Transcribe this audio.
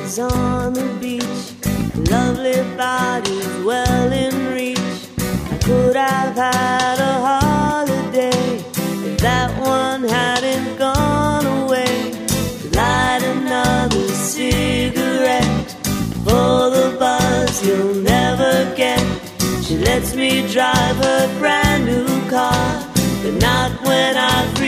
is on the beach, lovely bodies well in reach. I could have had a holiday if that one hadn't gone away. Light another cigarette for the buzz you'll never get. She lets me drive her brand new car, but not when I